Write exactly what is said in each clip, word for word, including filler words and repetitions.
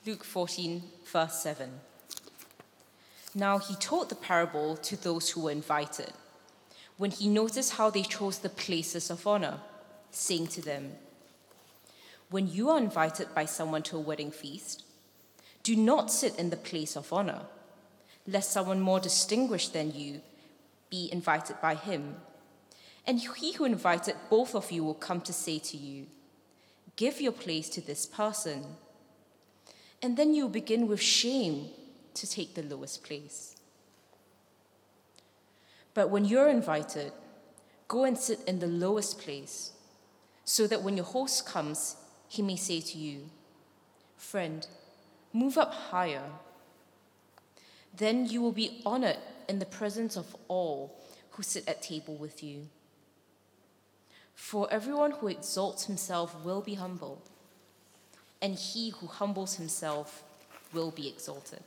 Luke fourteen, verse seven. Now he taught the parable to those who were invited, when he noticed how they chose the places of honor, saying to them, "When you are invited by someone to a wedding feast, do not sit in the place of honor, lest someone more distinguished than you be invited by him. And he who invited both of you will come to say to you, 'Give your place to this person.' And then you begin with shame to take the lowest place. But when you're invited, go and sit in the lowest place, so that when your host comes, he may say to you, 'Friend, move up higher.' Then you will be honored in the presence of all who sit at table with you. For everyone who exalts himself will be humbled, and he who humbles himself will be exalted."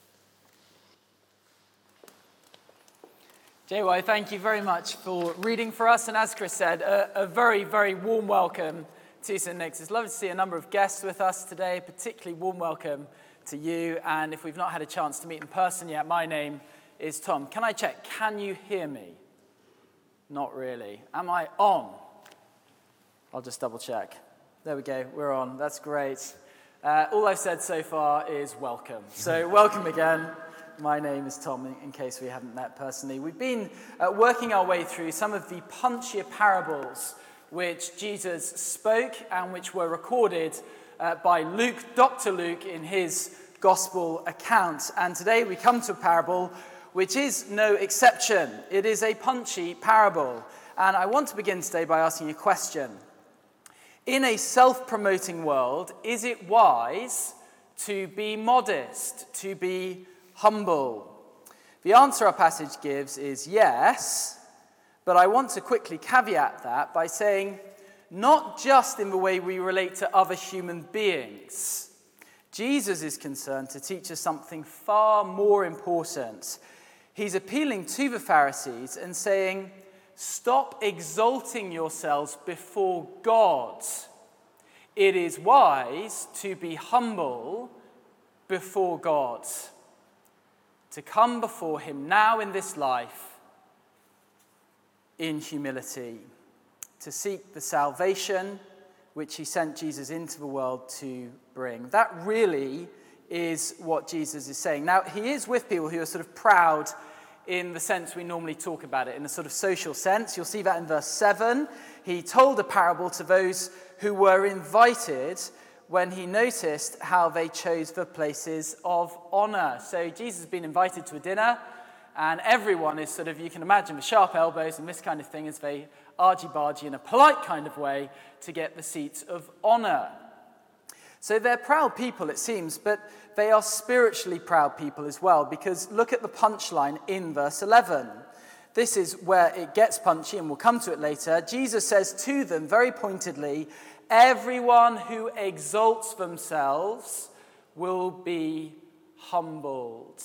J Y, thank you very much for reading for us. And as Chris said, a, a very, very warm welcome to Saint Nick's. It's lovely to see a number of guests with us today, particularly warm welcome to you. And if we've not had a chance to meet in person yet, my name is Tom. Can I check? Can you hear me? Not really. Am I on? I'll just double check. There we go. We're on. That's great. Uh, all I've said so far is welcome. So welcome again. My name is Tom, in case we haven't met personally. We've been uh, working our way through some of the punchier parables which Jesus spoke and which were recorded uh, by Luke, Doctor Luke, in his gospel account. And today we come to a parable which is no exception. It is a punchy parable. And I want to begin today by asking a question. In a self-promoting world, is it wise to be modest, to be humble? The answer our passage gives is yes, but I want to quickly caveat that by saying not just in the way we relate to other human beings. Jesus is concerned to teach us something far more important. He's appealing to the Pharisees and saying, stop exalting yourselves before God. It is wise to be humble before God, to come before him now in this life in humility, to seek the salvation which he sent Jesus into the world to bring. That really is what Jesus is saying. Now, he is with people who are sort of proud in the sense we normally talk about it, in a sort of social sense. You'll see that in verse seven. He told a parable to those who were invited when he noticed how they chose the places of honor. So Jesus has been invited to a dinner, and everyone is sort of, you can imagine, with sharp elbows and this kind of thing as they argy-bargy in a polite kind of way to get the seats of honor. So they're proud people, it seems, but they are spiritually proud people as well, because look at the punchline in verse eleven. This is where it gets punchy, and we'll come to it later. Jesus says to them very pointedly, everyone who exalts themselves will be humbled.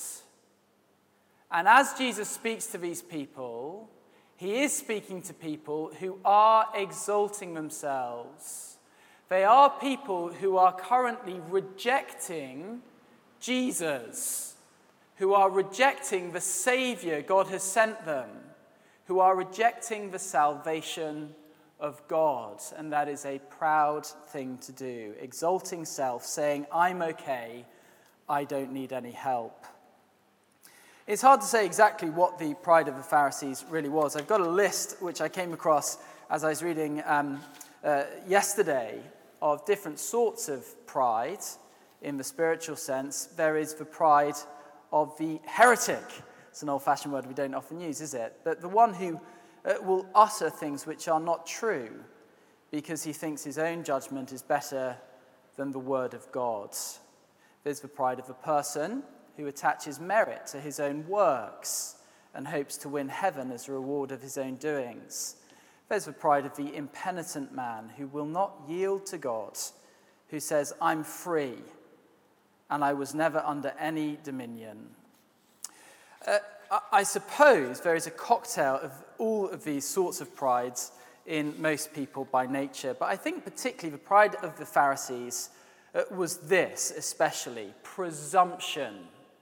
And as Jesus speaks to these people, he is speaking to people who are exalting themselves. They are people who are currently rejecting Jesus, who are rejecting the Savior God has sent them, who are rejecting the salvation of God. And that is a proud thing to do, exalting self, saying, I'm okay, I don't need any help. It's hard to say exactly what the pride of the Pharisees really was. I've got a list which I came across as I was reading um, uh, yesterday of different sorts of pride in the spiritual sense. There is the pride of the heretic. It's an old-fashioned word we don't often use, is it? But the one who uh, will utter things which are not true because he thinks his own judgment is better than the word of God. There's the pride of the person who attaches merit to his own works and hopes to win heaven as a reward of his own doings. There's the pride of the impenitent man who will not yield to God, who says, I'm free, and I was never under any dominion. Uh, I suppose there is a cocktail of all of these sorts of prides in most people by nature, but I think particularly the pride of the Pharisees uh, was this especially: presumption.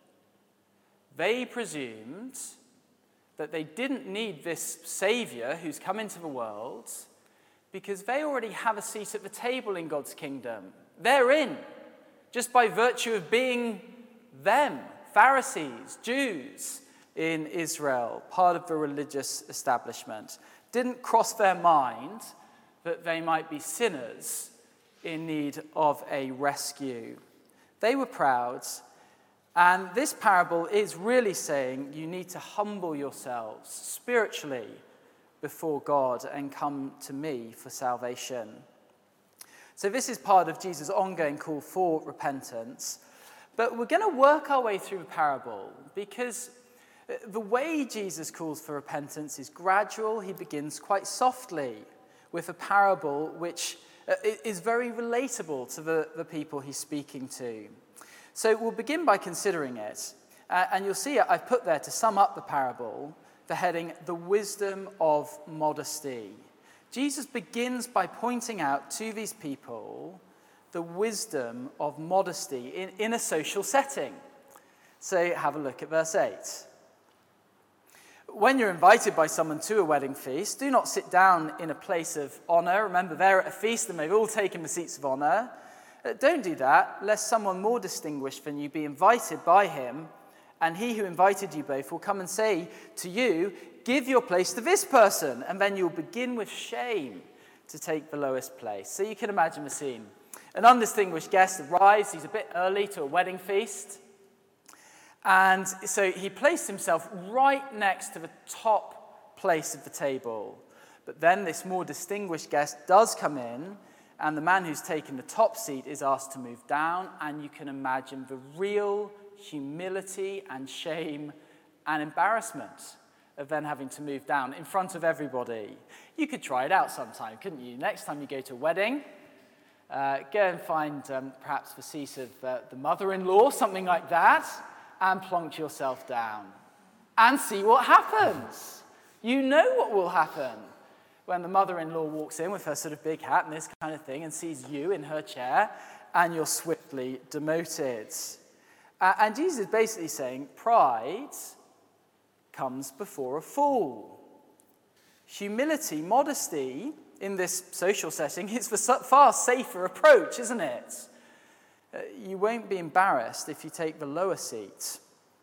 They presumed that they didn't need this Saviour who's come into the world because they already have a seat at the table in God's kingdom. They're in, just by virtue of being them, Pharisees, Jews in Israel, part of the religious establishment. Didn't cross their mind that they might be sinners in need of a rescue. They were proud, and this parable is really saying you need to humble yourselves spiritually before God and come to me for salvation. So this is part of Jesus' ongoing call for repentance. But we're going to work our way through the parable because the way Jesus calls for repentance is gradual. He begins quite softly with a parable which is very relatable to the, the people he's speaking to. So we'll begin by considering it. Uh, and you'll see I've put there, to sum up the parable, the heading, The Wisdom of Modesty. Jesus begins by pointing out to these people the wisdom of modesty in, in a social setting. So have a look at verse eight. When you're invited by someone to a wedding feast, do not sit down in a place of honor. Remember, they're at a feast and they've all taken the seats of honor. Uh, don't do that, lest someone more distinguished than you be invited by him, and he who invited you both will come and say to you, give your place to this person, and then you'll begin with shame to take the lowest place. So you can imagine the scene. An undistinguished guest arrives, he's a bit early to a wedding feast, and so he placed himself right next to the top place of the table. But then this more distinguished guest does come in, and the man who's taken the top seat is asked to move down, and you can imagine the real humility and shame and embarrassment of then having to move down in front of everybody. You could try it out sometime, couldn't you? Next time you go to a wedding, uh, go and find um, perhaps the seat of uh, the mother-in-law, something like that, and plonk yourself down and see what happens. You know what will happen when the mother-in-law walks in with her sort of big hat and this kind of thing and sees you in her chair, and you're swiftly demoted. Uh, and Jesus is basically saying pride comes before a fall. Humility, modesty in this social setting is the far safer approach, isn't it? Uh, you won't be embarrassed if you take the lower seat.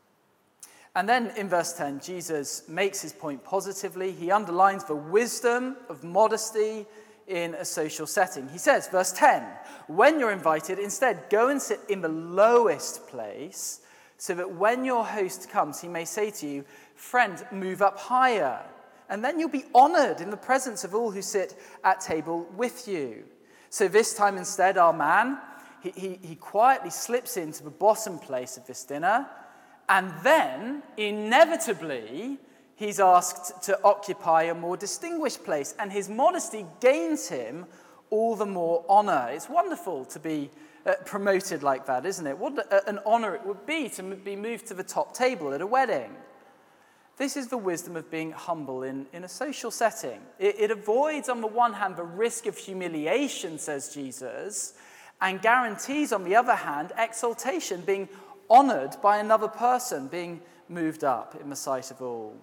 And then in verse ten, Jesus makes his point positively. He underlines the wisdom of modesty in a social setting. He says, verse ten, when you're invited, instead go and sit in the lowest place, so that when your host comes, he may say to you, friend, move up higher. And then you'll be honored in the presence of all who sit at table with you. So this time instead, our man, he, he, he quietly slips into the bottom place of this dinner, and then, inevitably, he's asked to occupy a more distinguished place, and his modesty gains him all the more honor. It's wonderful to be uh, promoted like that, isn't it? What a, an honor it would be to m- be moved to the top table at a wedding. This is the wisdom of being humble in, in a social setting. It, it avoids, on the one hand, the risk of humiliation, says Jesus, and guarantees, on the other hand, exaltation, being honored by another person, being moved up in the sight of all.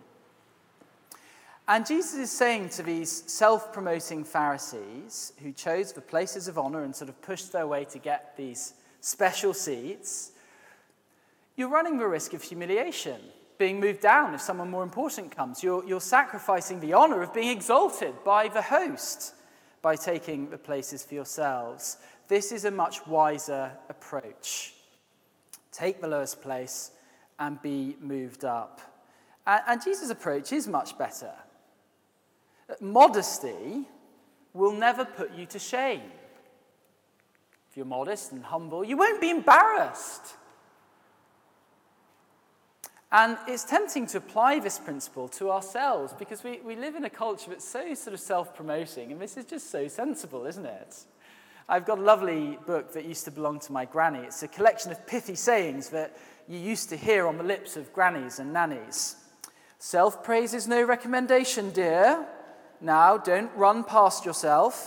And Jesus is saying to these self-promoting Pharisees who chose the places of honor and sort of pushed their way to get these special seats, you're running the risk of humiliation, being moved down if someone more important comes. You're, you're sacrificing the honor of being exalted by the host by taking the places for yourselves. This is a much wiser approach. Take the lowest place and be moved up. And, and Jesus' approach is much better. Modesty will never put you to shame. If you're modest and humble, you won't be embarrassed. And it's tempting to apply this principle to ourselves because we, we live in a culture that's so sort of self-promoting, and this is just so sensible, isn't it? I've got a lovely book that used to belong to my granny. It's a collection of pithy sayings that you used to hear on the lips of grannies and nannies. Self-praise is no recommendation, dear. Now, don't run past yourself.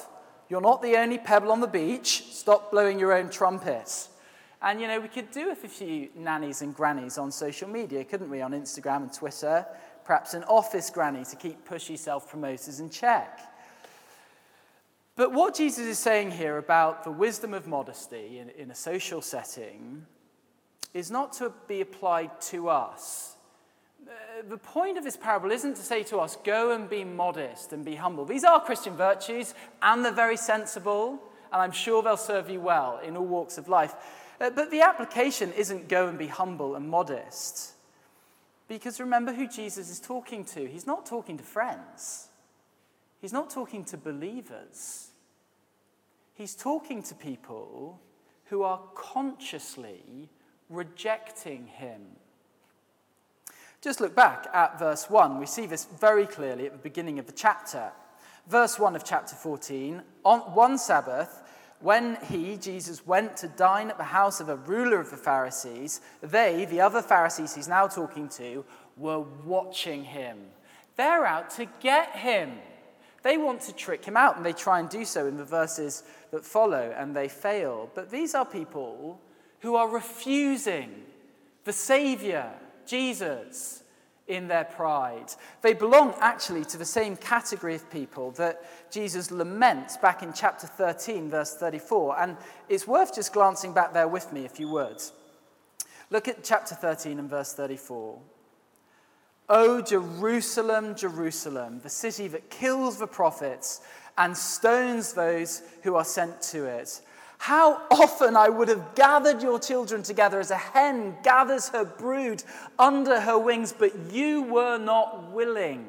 You're not the only pebble on the beach. Stop blowing your own trumpet. And, you know, we could do with a few nannies and grannies on social media, couldn't we, on Instagram and Twitter? Perhaps an office granny to keep pushy self-promoters in check. But what Jesus is saying here about the wisdom of modesty in, in a social setting is not to be applied to us. The point of this parable isn't to say to us, go and be modest and be humble. These are Christian virtues, and they're very sensible, and I'm sure they'll serve you well in all walks of life. But the application isn't go and be humble and modest. Because remember who Jesus is talking to. He's not talking to friends. He's not talking to believers. He's talking to people who are consciously rejecting him. Just look back at verse one. We see this very clearly at the beginning of the chapter. Verse one of chapter fourteen, on one Sabbath, when he, Jesus, went to dine at the house of a ruler of the Pharisees, they, the other Pharisees he's now talking to, were watching him. They're out to get him. They want to trick him out, and they try and do so in the verses that follow, and they fail. But these are people who are refusing the Saviour, Jesus, in their pride. They belong actually to the same category of people that Jesus laments back in chapter thirteen, verse thirty-four. And it's worth just glancing back there with me, if you would. Look at chapter thirteen and verse thirty-four. O Jerusalem, Jerusalem, the city that kills the prophets and stones those who are sent to it. How often I would have gathered your children together as a hen gathers her brood under her wings, but you were not willing.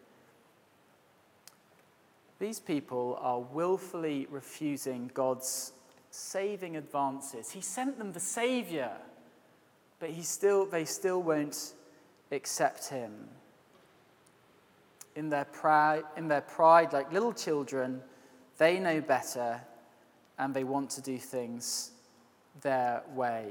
These people are willfully refusing God's saving advances. He sent them the Saviour, but he still, they still won't accept him. In their pride, in their pride, like little children, they know better, and they want to do things their way.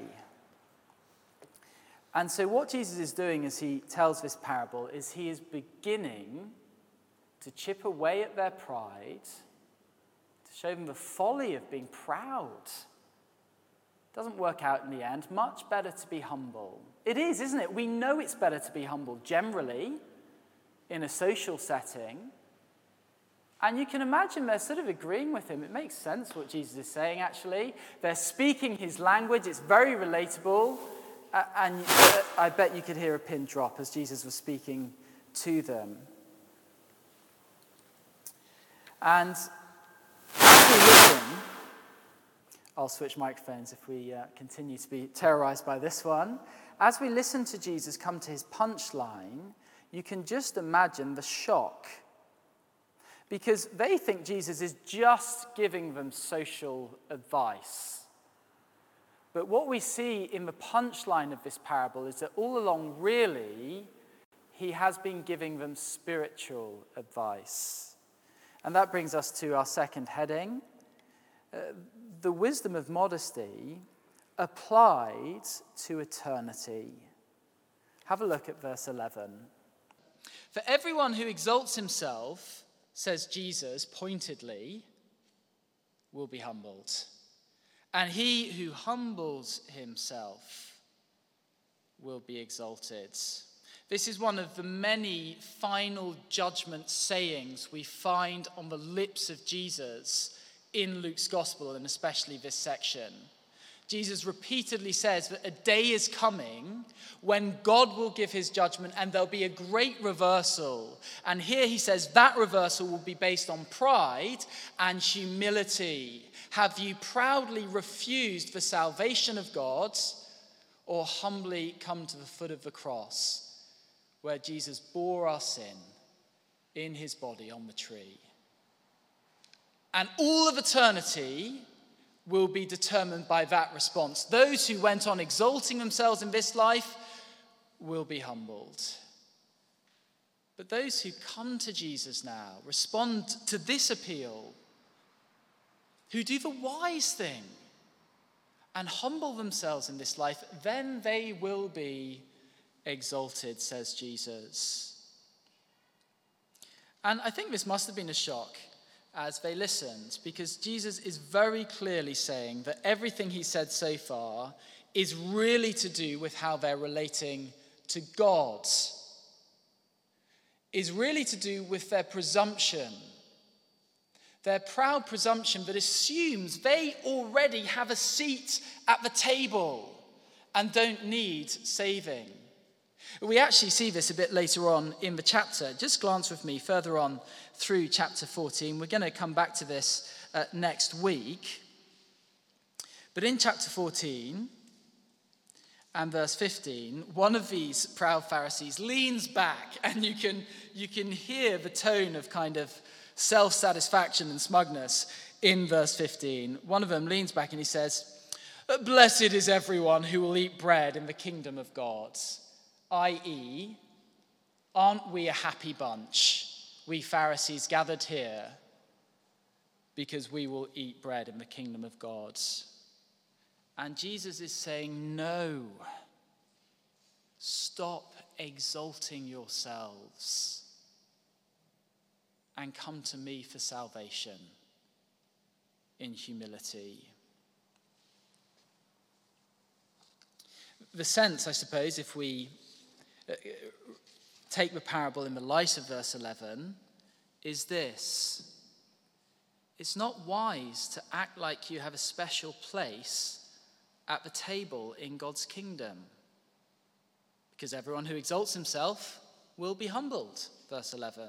And so what Jesus is doing as he tells this parable is he is beginning to chip away at their pride, to show them the folly of being proud. It doesn't work out in the end. Much better to be humble. It is, isn't it? We know it's better to be humble generally in a social setting. And you can imagine they're sort of agreeing with him. It makes sense what Jesus is saying, actually. They're speaking his language. It's very relatable. Uh, and uh, I bet you could hear a pin drop as Jesus was speaking to them. And as we listen, I'll switch microphones if we uh, continue to be terrorized by this one. As we listen to Jesus come to his punchline, you can just imagine the shock. Because they think Jesus is just giving them social advice. But what we see in the punchline of this parable is that all along, really, he has been giving them spiritual advice. And that brings us to our second heading. Uh, the wisdom of modesty applied to eternity. Have a look at verse eleven. For everyone who exalts himself, says Jesus pointedly, will be humbled. And he who humbles himself will be exalted. This is one of the many final judgment sayings we find on the lips of Jesus in Luke's gospel, and especially this section. Jesus repeatedly says that a day is coming when God will give his judgment and there'll be a great reversal. And here he says that reversal will be based on pride and humility. Have you proudly refused the salvation of God, or humbly come to the foot of the cross where Jesus bore our sin in his body on the tree? And all of eternity will be determined by that response. Those who went on exalting themselves in this life will be humbled. But those who come to Jesus now, respond to this appeal, who do the wise thing and humble themselves in this life, then they will be exalted, says Jesus. And I think this must have been a shock as they listened, because Jesus is very clearly saying that everything he said so far is really to do with how they're relating to God, is really to do with their presumption, their proud presumption that assumes they already have a seat at the table and don't need saving. We actually see this a bit later on in the chapter. Just glance with me further on through chapter fourteen. We're going to come back to this uh, next week. But in chapter fourteen and verse fifteen, one of these proud Pharisees leans back, and you can, you can hear the tone of kind of self-satisfaction and smugness in verse fifteen. One of them leans back and he says, "Blessed is everyone who will eat bread in the kingdom of God." that is, aren't we a happy bunch, we Pharisees gathered here, because we will eat bread in the kingdom of God? And Jesus is saying, no, stop exalting yourselves and come to me for salvation in humility. The sense, I suppose, if we take the parable in the light of verse eleven, is this: it's not wise to act like you have a special place at the table in God's kingdom, because everyone who exalts himself will be humbled, verse eleven.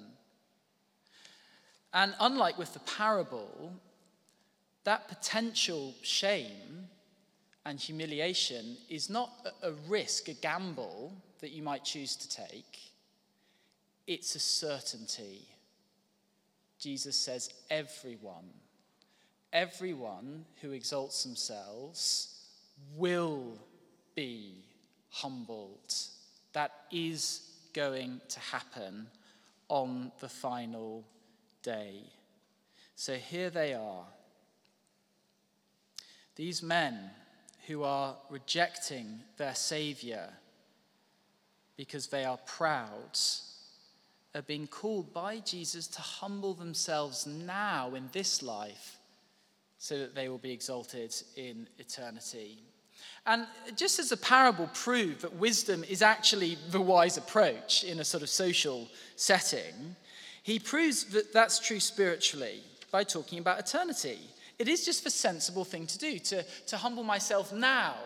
And unlike with the parable, that potential shame and humiliation is not a risk, a gamble that you might choose to take. It's a certainty. Jesus says everyone, everyone who exalts themselves will be humbled. That is going to happen on the final day. So here they are. These men who are rejecting their Saviour because they are proud are being called by Jesus to humble themselves now in this life so that they will be exalted in eternity. And just as the parable proved that wisdom is actually the wise approach in a sort of social setting, he proves that that's true spiritually by talking about eternity. It is just the sensible thing to do, to, to humble myself now.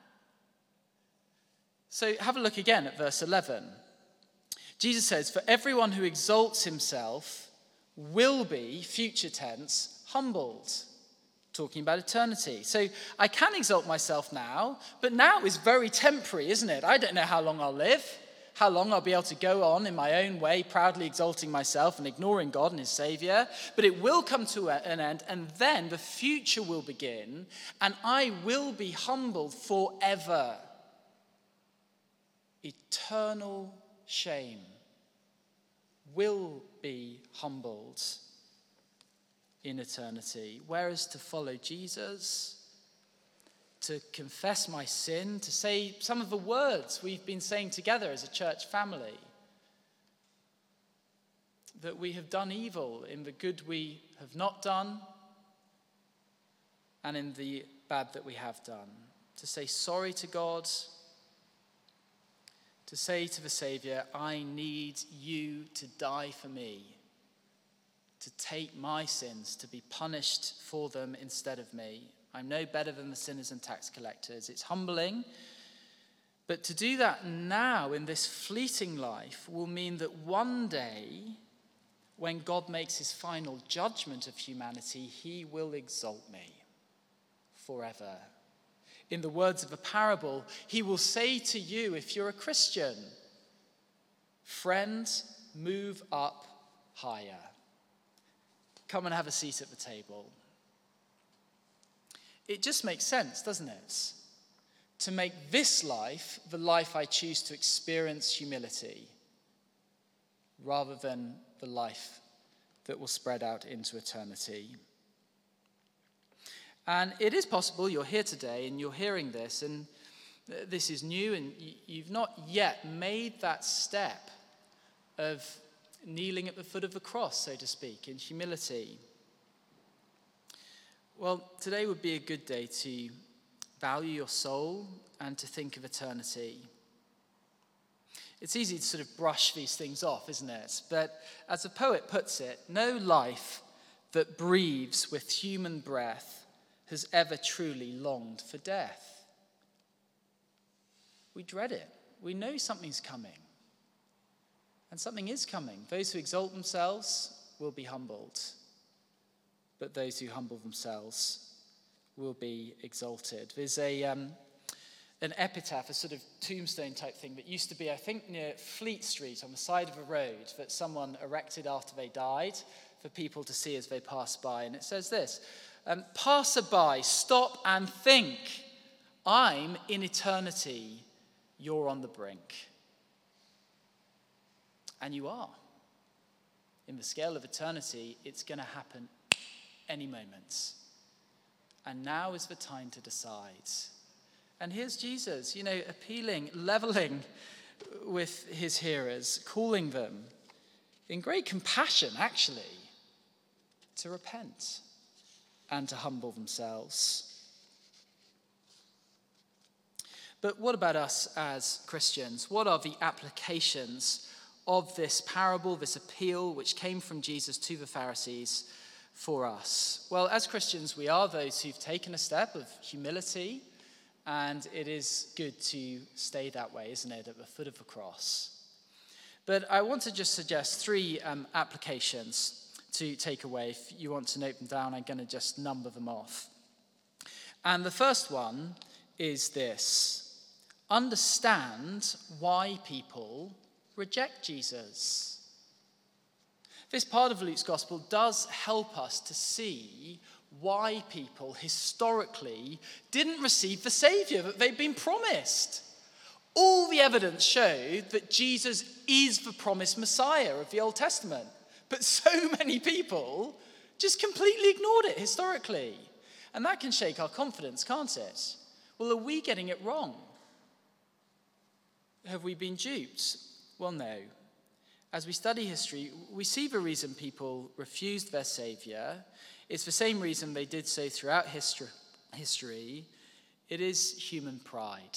So have a look again at verse eleven. Jesus says, "For everyone who exalts himself will be," future tense, "humbled." Talking about eternity. So I can exalt myself now, but now is very temporary, isn't it? I don't know how long I'll live, how long I'll be able to go on in my own way, proudly exalting myself and ignoring God and his Saviour. But it will come to an end, and then the future will begin, and I will be humbled forever. Eternal shame will be humbled in eternity. Whereas to follow Jesus, to confess my sin, to say some of the words we've been saying together as a church family, that we have done evil in the good we have not done and in the bad that we have done, to say sorry to God, to say to the Saviour, I need you to die for me, to take my sins, to be punished for them instead of me. I'm no better than the sinners and tax collectors. It's humbling. But to do that now in this fleeting life will mean that one day, when God makes his final judgment of humanity, he will exalt me forever. In the words of a parable, he will say to you, if you're a Christian, friend, move up higher. Come and have a seat at the table. It just makes sense, doesn't it? To make this life the life I choose to experience humility, rather than the life that will spread out into eternity. And it is possible you're here today and you're hearing this, and this is new, and you've not yet made that step of kneeling at the foot of the cross, so to speak, in humility. Well, today would be a good day to value your soul and to think of eternity. It's easy to sort of brush these things off, isn't it? But as a poet puts it, no life that breathes with human breath has ever truly longed for death. We dread it. We know something's coming. And something is coming. Those who exalt themselves will be humbled. But those who humble themselves will be exalted. There's a um, an epitaph, a sort of tombstone type thing that used to be, I think, near Fleet Street on the side of a road that someone erected after they died for people to see as they pass by. And it says this, um, passerby, stop and think. I'm in eternity, you're on the brink. And you are. In the scale of eternity, it's going to happen any moment. And now is the time to decide. And here's Jesus, you know, appealing, leveling with his hearers, calling them in great compassion, actually, to repent and to humble themselves. But what about us as Christians? What are the applications of this parable, this appeal, which came from Jesus to the Pharisees for us? Well, as Christians, we are those who've taken a step of humility, and it is good to stay that way, isn't it, at the foot of the cross. But I want to just suggest three um, applications to take away. If you want to note them down, I'm going to just number them off. And the first one is this: understand why people reject Jesus. This part of Luke's gospel does help us to see why people historically didn't receive the Savior that they'd been promised. All the evidence showed that Jesus is the promised Messiah of the Old Testament, but so many people just completely ignored it historically. And that can shake our confidence, can't it? Well, are we getting it wrong? Have we been duped? Well, no. As we study history, we see the reason people refused their Savior. It's the same reason they did so throughout history. history. It is human pride.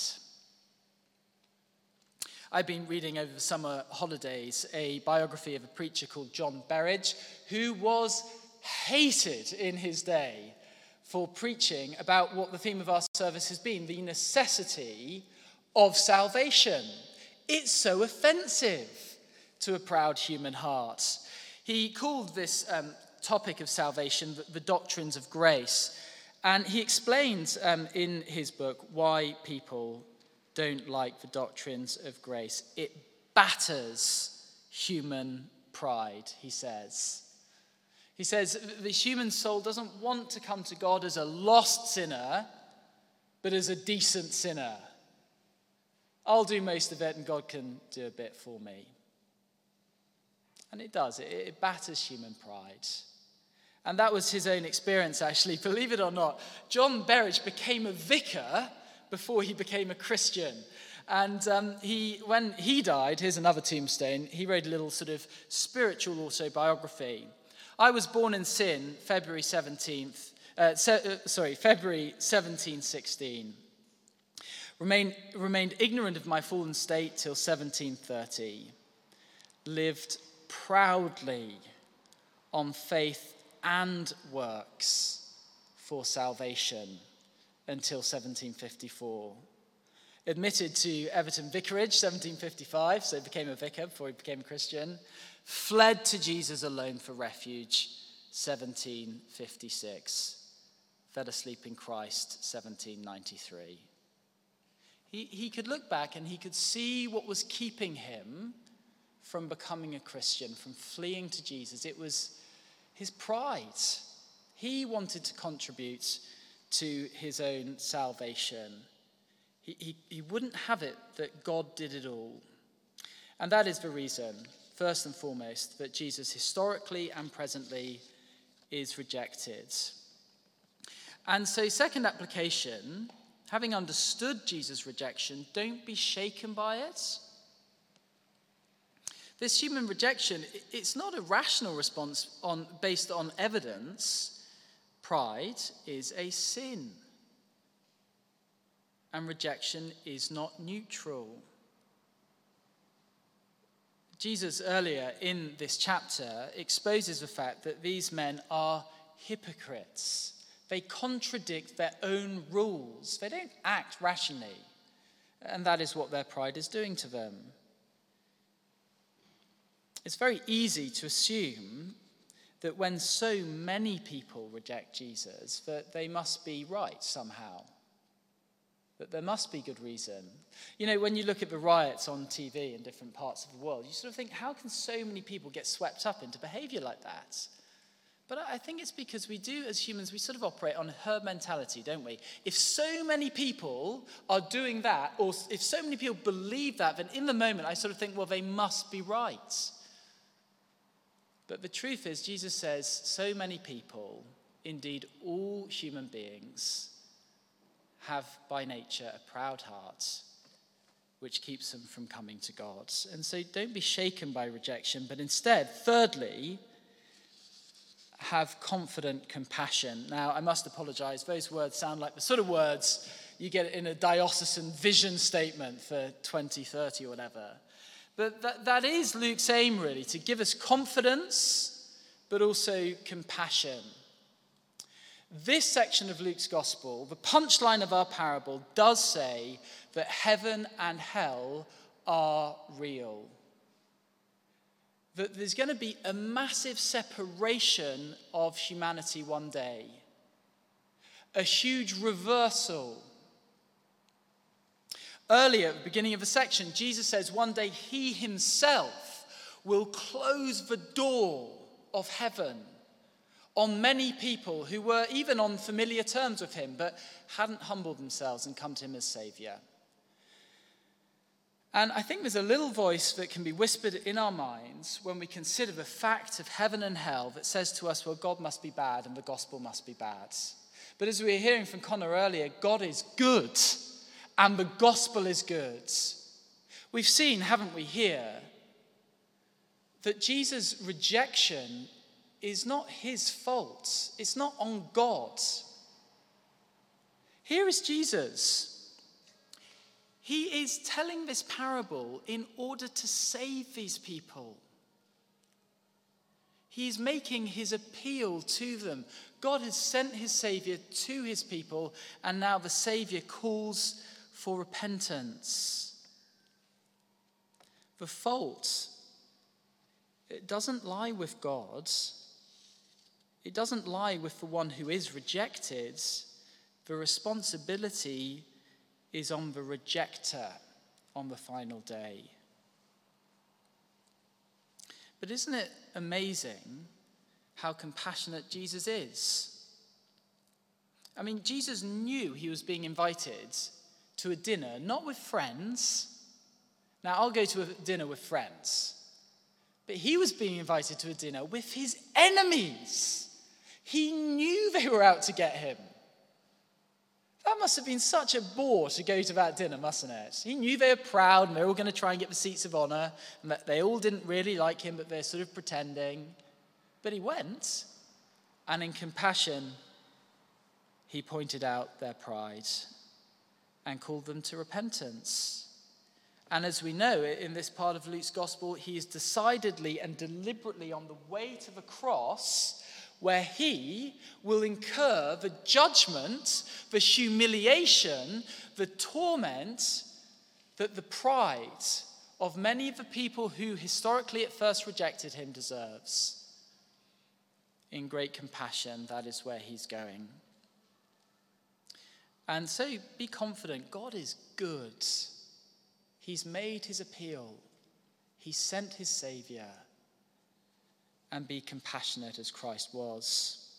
I've been reading over the summer holidays a biography of a preacher called John Berridge, who was hated in his day for preaching about what the theme of our service has been, the necessity of salvation. It's so offensive to a proud human heart. He called this um, topic of salvation the, the doctrines of grace. And he explains um, in his book why people don't like the doctrines of grace. It batters human pride, he says. He says the human soul doesn't want to come to God as a lost sinner, but as a decent sinner. I'll do most of it and God can do a bit for me. And it does. It, it batters human pride. And that was his own experience, actually. Believe it or not, John Berridge became a vicar before he became a Christian. And um, he, when he died, here's another tombstone, he wrote a little sort of spiritual autobiography. I was born in sin, February seventeenth, uh, se- uh, sorry, February seventeen sixteen. Remained, remained ignorant of my fallen state till seventeen thirty. Lived proudly on faith and works for salvation until seventeen fifty-four. Admitted to Everton Vicarage, seventeen fifty-five, so became a vicar before he became a Christian. Fled to Jesus alone for refuge, seventeen fifty-six. Fell asleep in Christ, seventeen ninety-three. He, he could look back and he could see what was keeping him from becoming a Christian, from fleeing to Jesus. It was his pride. He wanted to contribute to his own salvation. He, he, he wouldn't have it that God did it all. And that is the reason, first and foremost, that Jesus historically and presently is rejected. And so, second application, having understood Jesus' rejection, don't be shaken by it. This human rejection, it's not a rational response on, based on evidence, Pride is a sin, and rejection is not neutral. Jesus earlier in this chapter exposes the fact that these men are hypocrites. They contradict their own rules. They don't act rationally. And that is what their pride is doing to them. It's very easy to assume that when so many people reject Jesus, that they must be right somehow. That there must be good reason. You know, when you look at the riots on T V in different parts of the world, you sort of think, how can so many people get swept up into behavior like that? But I think it's because we do, as humans, we sort of operate on herd mentality, don't we? If so many people are doing that, or if so many people believe that, then in the moment I sort of think, well, they must be right. But the truth is, Jesus says, so many people, indeed all human beings, have by nature a proud heart, which keeps them from coming to God. And so don't be shaken by rejection, but instead, thirdly, have confident compassion. Now, I must apologize. Those words sound like the sort of words you get in a diocesan vision statement for twenty thirty or whatever. But that, that is Luke's aim, really, to give us confidence, but also compassion. This section of Luke's gospel, the punchline of our parable, does say that heaven and hell are real. That there's going to be a massive separation of humanity one day. A huge reversal. Earlier, at the beginning of the section, Jesus says one day he himself will close the door of heaven on many people who were even on familiar terms with him, but hadn't humbled themselves and come to him as Saviour. And I think there's a little voice that can be whispered in our minds when we consider the fact of heaven and hell that says to us, well, God must be bad and the gospel must be bad. But as we were hearing from Connor earlier, God is good and the gospel is good. We've seen, haven't we, here, that Jesus' rejection is not his fault. It's not on God. Here is Jesus. He is telling this parable in order to save these people. He's making his appeal to them. God has sent his Savior to his people, and now the Savior calls for repentance. The fault, it doesn't lie with God. It doesn't lie with the one who is rejected. The responsibility is on the rejecter on the final day. But isn't it amazing how compassionate Jesus is? I mean, Jesus knew he was being invited to a dinner, not with friends. Now, I'll go to a dinner with friends. But he was being invited to a dinner with his enemies. He knew they were out to get him. That must have been such a bore to go to that dinner, mustn't it? He knew they were proud and they were all going to try and get the seats of honor, and that they all didn't really like him, but they're sort of pretending. But he went, and in compassion, he pointed out their pride and called them to repentance. And as we know, in this part of Luke's gospel, he is decidedly and deliberately on the way to the cross, where he will incur the judgment, the humiliation, the torment that the pride of many of the people who historically at first rejected him deserves. In great compassion, that is where he's going. And so be confident, God is good. He's made his appeal. He sent his Savior. And be compassionate as Christ was.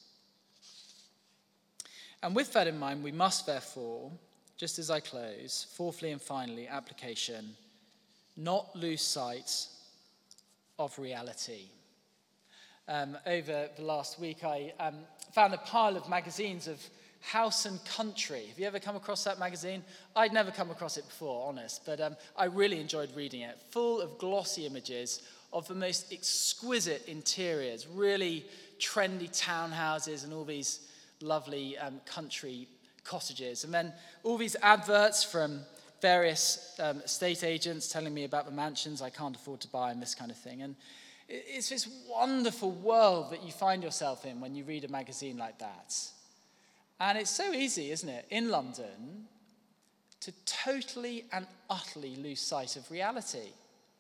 And with that in mind, we must therefore, just as I close, fourthly and finally, application, not lose sight of reality. Um, over the last week, I um, found a pile of magazines of House and Country. Have you ever come across that magazine? I'd never come across it before, honest, but um, I really enjoyed reading it. Full of glossy images of the most exquisite interiors, really trendy townhouses and all these lovely um, country cottages. And then all these adverts from various um, estate agents telling me about the mansions I can't afford to buy and this kind of thing. And it's this wonderful world that you find yourself in when you read a magazine like that. And it's so easy, isn't it, in London, to totally and utterly lose sight of reality.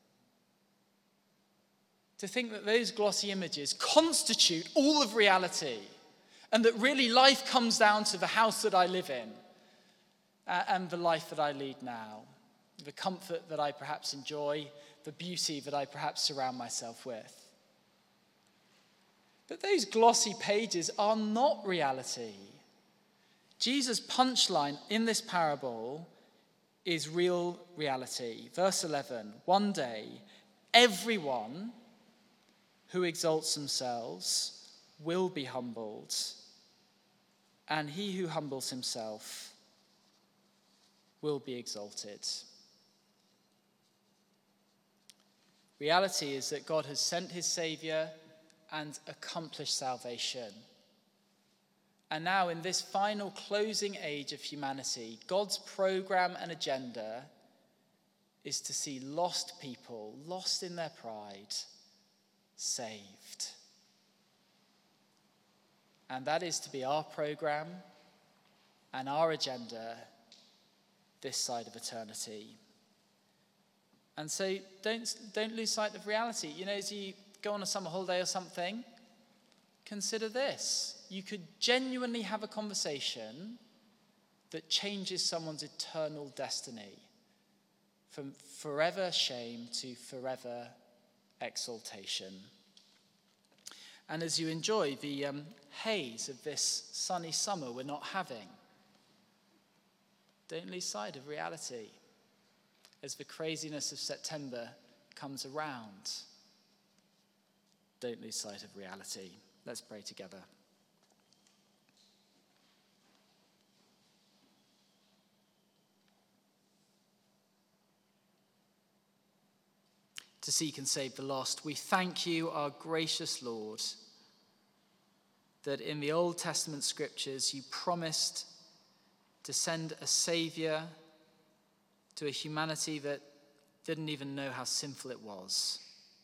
To think that those glossy images constitute all of reality, and that really life comes down to the house that I live in uh, and the life that I lead now, the comfort that I perhaps enjoy, the beauty that I perhaps surround myself with. But those glossy pages are not reality. Jesus' punchline in this parable is real reality. Verse eleven, one day, everyone who exalts themselves will be humbled, and he who humbles himself will be exalted. Reality is that God has sent his Saviour and accomplished salvation. And now, in this final closing age of humanity, God's program and agenda is to see lost people, lost in their pride, saved. And that is to be our program and our agenda this side of eternity. And so don't, don't lose sight of reality. You know, as you go on a summer holiday or something, consider this. You could genuinely have a conversation that changes someone's eternal destiny from forever shame to forever exaltation. And as you enjoy the um, haze of this sunny summer we're not having, don't lose sight of reality as the craziness of September comes around. Don't lose sight of reality. Let's pray together. To seek and save the lost, we thank you, our gracious Lord, that in the Old Testament scriptures you promised to send a Saviour to a humanity that didn't even know how sinful it was,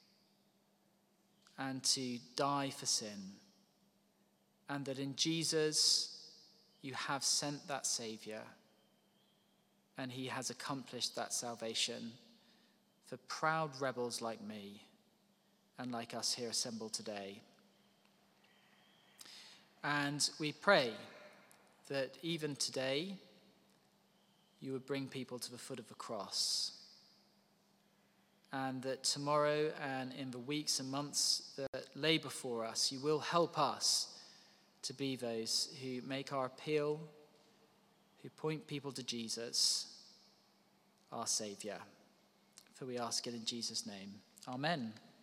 and to die for sin, and that in Jesus you have sent that Saviour, and he has accomplished that salvation for proud rebels like me and like us here assembled today. And we pray that even today you would bring people to the foot of the cross, and that tomorrow and in the weeks and months that lay before us, you will help us to be those who make our appeal, who point people to Jesus, our Saviour. For we ask it in Jesus' name. Amen.